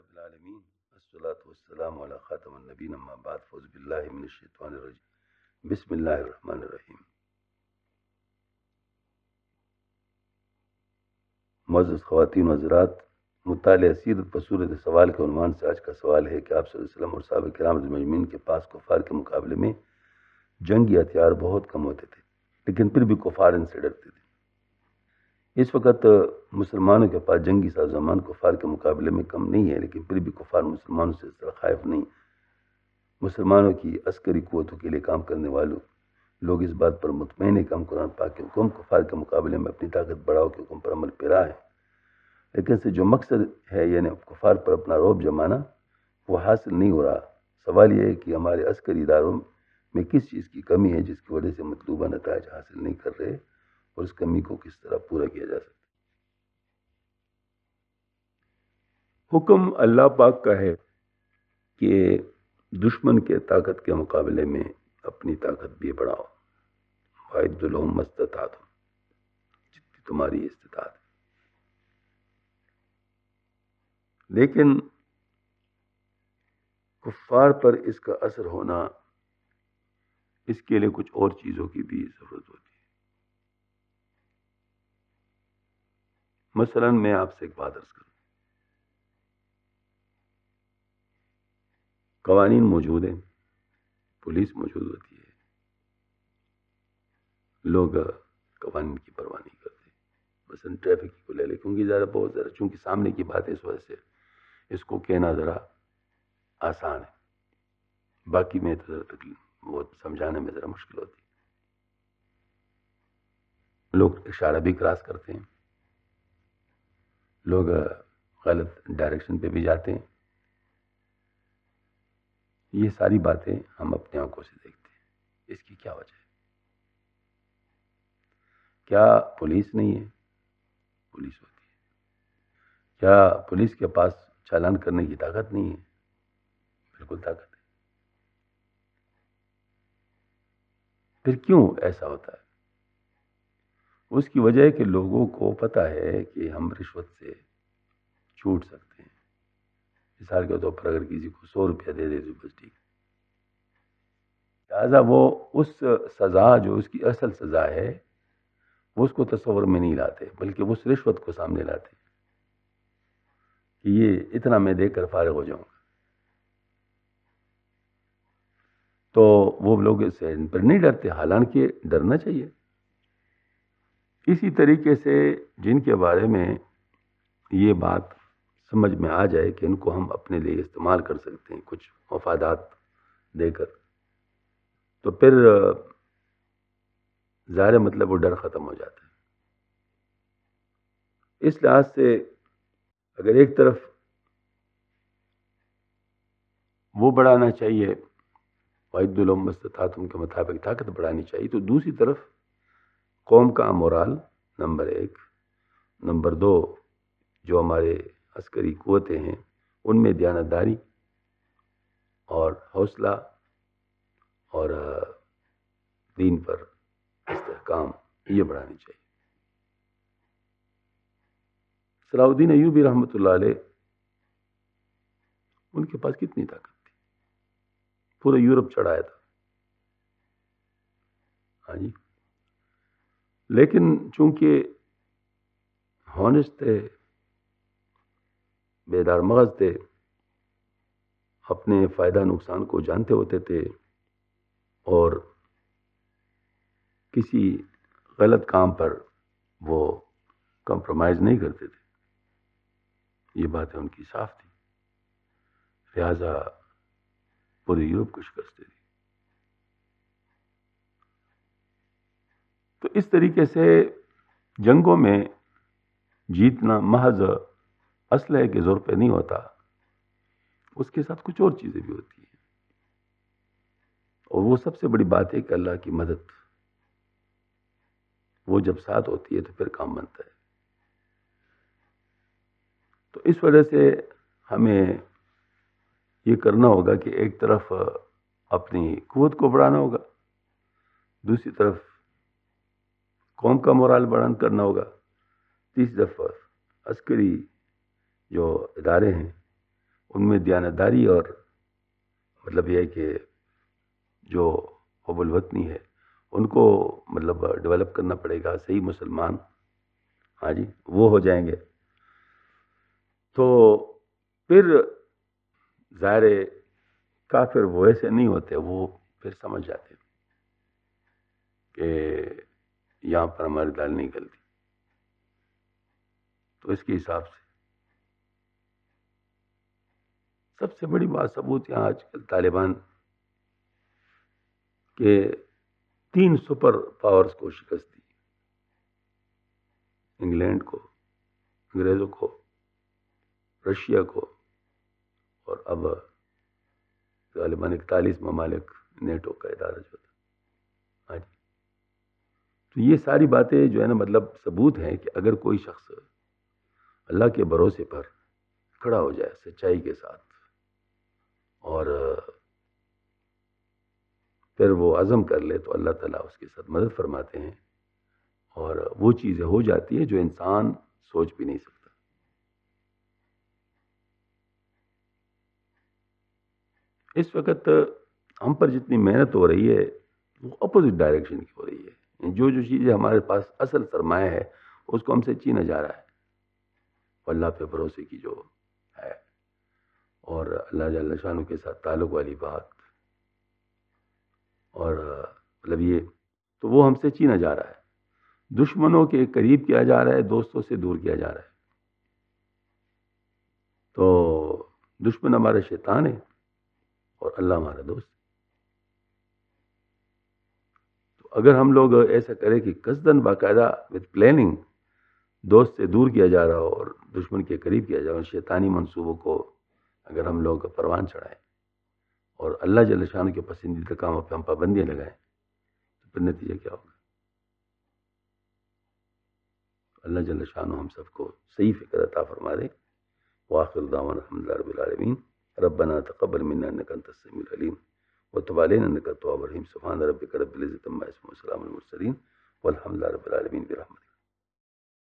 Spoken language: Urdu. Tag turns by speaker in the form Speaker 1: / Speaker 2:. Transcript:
Speaker 1: رب العالمین والصلاة والسلام علی خاتم النبیین اما بعد فاعوذ باللہ من الشیطان الرجیم بسم اللہ الرحمن الرحیم۔ معزز خواتین و حضرات، مطالعہ سیرت بصورت سوال کے عنوان سے آج کا سوال ہے کہ آپ صلی اللہ علیہ وسلم اور صحابہ کرام رضی اللہ عنہم اجمعین کے پاس کفار کے مقابلے میں جنگی ہتھیار بہت کم ہوتے تھے، لیکن پھر بھی کفار ان سے ڈرتے تھے۔ اس وقت مسلمانوں کے پاس جنگی سازوسامان کفار کے مقابلے میں کم نہیں ہے، لیکن پھر بھی کفار مسلمانوں سے اس طرح خائف نہیں۔ مسلمانوں کی عسکری قوتوں کے لیے کام کرنے والوں لوگ اس بات پر مطمئن ہے کہ ہم قرآن پاک کے حکم کفار کے مقابلے میں اپنی طاقت بڑھاؤ کے حکم پر عمل پیرا ہے، لیکن سے جو مقصد ہے یعنی کفار پر اپنا رعب جمانا وہ حاصل نہیں ہو رہا۔ سوال یہ ہے کہ ہمارے عسکری اداروں میں کس چیز کی کمی ہے جس کی وجہ سے مطلوبہ نتائج حاصل نہیں کر رہے، اور اس کمی کو کس طرح پورا کیا جا سکتا۔ حکم اللہ پاک کا ہے کہ دشمن کے طاقت کے مقابلے میں اپنی طاقت بھی بڑھاؤ، وَأَعِدُّوا لَهُم مَّا اسْتَطَعْتُمْ، جتنی تمہاری استطاعت ہے۔ لیکن کفار پر اس کا اثر ہونا، اس کے لیے کچھ اور چیزوں کی بھی ضرورت ہوتی ہے۔ مثلا میں آپ سے ایک بات عرض کروں، قوانین موجود ہیں، پولیس موجود ہوتی ہے، لوگ قوانین کی پرواہ نہیں کرتے۔ مثلا ٹریفک کو لے لے، کیونکہ بہت زیادہ چونکہ سامنے کی بات ہے، اس وجہ سے اس کو کہنا ذرا آسان ہے، باقی میں تو ذرا تکلیف وہ سمجھانے میں ذرا مشکل ہوتی ہے۔ لوگ اشارہ بھی کراس کرتے ہیں، لوگ غلط ڈائریکشن پہ بھی جاتے ہیں۔ یہ ساری باتیں ہم اپنے آنکھوں سے دیکھتے ہیں۔ اس کی کیا وجہ ہے؟ کیا پولیس نہیں ہے؟ پولیس ہوتی ہے۔ کیا پولیس کے پاس چالان کرنے کی طاقت نہیں ہے؟ بالکل طاقت ہے۔ پھر کیوں ایسا ہوتا ہے؟ اس کی وجہ ہے کہ لوگوں کو پتہ ہے کہ ہم رشوت سے چھوٹ سکتے ہیں۔ مثال کے طور پر اگر کسی کو 100 روپیہ دے دے تو بس ٹھیک، لہٰذا وہ اس سزا جو اس کی اصل سزا ہے وہ اس کو تصور میں نہیں لاتے، بلکہ اس رشوت کو سامنے لاتے کہ یہ اتنا میں دے کر فارغ ہو جاؤں گا۔ تو وہ لوگ اس سے ان پر نہیں ڈرتے، حالانکہ ڈرنا چاہیے۔ اسی طریقے سے جن کے بارے میں یہ بات سمجھ میں آ جائے کہ ان کو ہم اپنے لیے استعمال کر سکتے ہیں کچھ مفادات دے کر، تو پھر ظاہر مطلب وہ ڈر ختم ہو جاتا ہے۔ اس لحاظ سے اگر ایک طرف وہ بڑھانا چاہیے، وَأَعِدُّوا لَهُم مَّا اسْتَطَعْتُمْ کے مطابق طاقت بڑھانی چاہیے، تو دوسری طرف قوم کا مورال نمبر 1، نمبر 2 جو ہمارے عسکری قوتیں ہیں ان میں دیانتداری اور حوصلہ اور دین پر استحکام، یہ بڑھانی چاہیے۔ صلاح الدین ایوبی رحمۃ اللہ علیہ، ان کے پاس کتنی طاقت تھی، پورا یورپ چڑھایا تھا، ہاں جی، لیکن چونکہ ہونسٹ تھے، بیدار مغز تھے، اپنے فائدہ نقصان کو جانتے ہوتے تھے، اور کسی غلط کام پر وہ کمپرومائز نہیں کرتے تھے، یہ باتیں ان کی صاف تھی، لہذا پورے یورپ کو شکست دی۔ تو اس طریقے سے جنگوں میں جیتنا محض اسلحے کے زور پہ نہیں ہوتا، اس کے ساتھ کچھ اور چیزیں بھی ہوتی ہیں، اور وہ سب سے بڑی بات ہے کہ اللہ کی مدد، وہ جب ساتھ ہوتی ہے تو پھر کام بنتا ہے۔ تو اس وجہ سے ہمیں یہ کرنا ہوگا کہ ایک طرف اپنی قوت کو بڑھانا ہوگا، دوسری طرف قوم کا مورال بلند کرنا ہوگا، تیسری طرف عسکری جو ادارے ہیں ان میں دیانتداری اور مطلب یہ ہے کہ جو حب الوطنی ہے ان کو مطلب ڈیولپ کرنا پڑے گا. صحیح مسلمان ہاں جی وہ ہو جائیں گے تو پھر ظاہر کافر وہ ایسے نہیں ہوتے, وہ پھر سمجھ جاتے کہ یہاں پر ہماری دال نہیں گلتی. تو اس کے حساب سے سب سے بڑی بات ثبوت یہاں آج کل طالبان کے 3 سپر پاورز کو شکست دی, انگلینڈ کو, انگریزوں کو, رشیا کو, اور اب غالباً 41 ممالک نیٹو کا ادارہ جو تھا. ہاں جی تو یہ ساری باتیں جو ہے نا مطلب ثبوت ہیں کہ اگر کوئی شخص اللہ کے بھروسے پر کھڑا ہو جائے سچائی کے ساتھ اور پھر وہ عزم کر لے تو اللہ تعالیٰ اس کے ساتھ مدد فرماتے ہیں اور وہ چیزیں ہو جاتی ہیں جو انسان سوچ بھی نہیں سکتا. اس وقت ہم پر جتنی محنت ہو رہی ہے وہ اپوزٹ ڈائریکشن کی ہو رہی ہے. جو چیزیں ہمارے پاس اصل سرمایہ ہے اس کو ہم سے چھینا جا رہا ہے. اللہ پہ بھروسے کی جو ہے اور اللہ جل شانہ کے ساتھ تعلق والی بات اور مطلب یہ تو وہ ہم سے چھینا جا رہا ہے. دشمنوں کے قریب کیا جا رہا ہے, دوستوں سے دور کیا جا رہا ہے. تو دشمن ہمارا شیطان ہے اور اللہ ہمارا دوست. تو اگر ہم لوگ ایسا کریں کہ قصداً باقاعدہ وتھ پلاننگ دوست سے دور کیا جا رہا ہو اور دشمن کے قریب کیا جا رہا ہو, شیطانی منصوبوں کو اگر ہم لوگ پروان چڑھائیں اور اللہ جل شانہ کے پسندیدہ کاموں پہ ہم پابندیاں لگائیں تو پھر نتیجہ کیا ہوگا؟ اللہ جل شانہ ہم سب کو صحیح فکر عطا فرما دے. وآخر دعوانا الحمدللہ رب العالمین. ربنا تقبل منا انك انت السميع العليم وتب علينا انك التواب الرحيم. سبحان ربك رب العزة عما يصفون وسلام على المرسلين والحمد لله رب العالمين برحمتك.